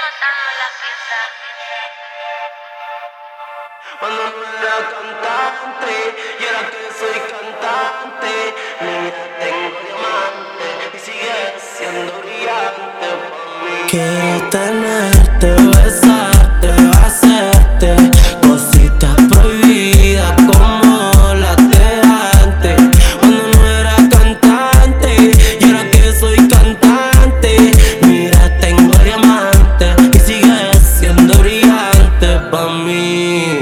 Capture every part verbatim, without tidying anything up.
botando la pista. Cuando no era cantante y ahora que soy cantante, niña tengo diamante y sigue siendo brillante por mí. Quiero tenerte, besarte, hacerte cositas prohibidas como las de antes. Cuando no era cantante y ahora que soy cantante, mira tengo diamante y sigue siendo brillante pa' mí.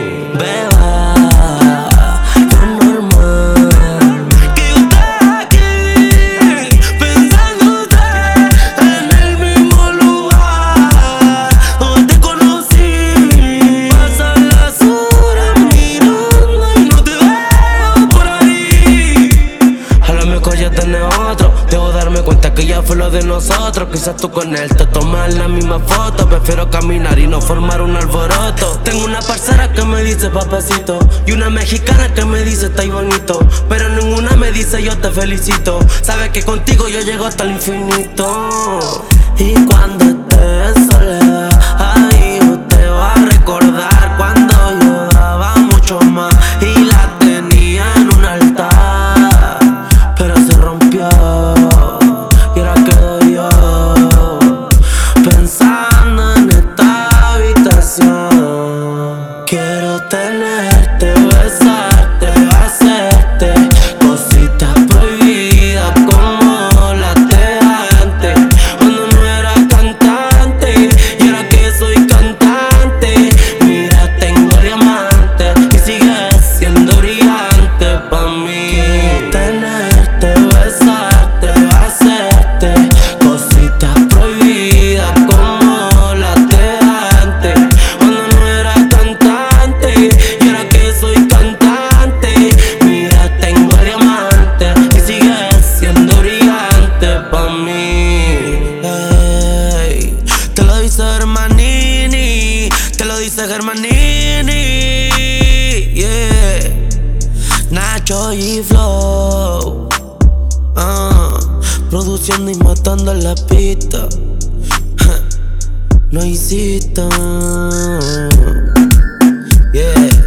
Debo darme cuenta que ya fue lo de nosotros. Quizás tú con él te tomas la misma foto. Prefiero caminar y no formar un alboroto. Tengo una parcera que me dice papacito y una mexicana que me dice estáis bonito, pero ninguna me dice yo te felicito. Sabes que contigo yo llego hasta el infinito. Y cuando estés en soledad, ahí usted va a recordar cuando yo daba mucho más y la tenía en un altar, pero se rompió. Y ahora quedo yo pensando en esta habitación. Quiero tenerte, besarte, hacerte cositas prohibidas como las de antes. Cuando no era cantante y ahora que soy cantante, mira tengo diamante y sigue siendo brillante pa' mí. Quiero tenerte, besarte, hacerte cositas prohibidas como las de antes. Cuando no era cantante y ahora que soy cantante, mira tengo diamante y sigue siendo brillante pa' mí. Hey, te lo dice Germanini, te lo dice Germanini, yeah. Nacho y Flow, ah, produciendo y matando en la pista. No hiciste, yeah.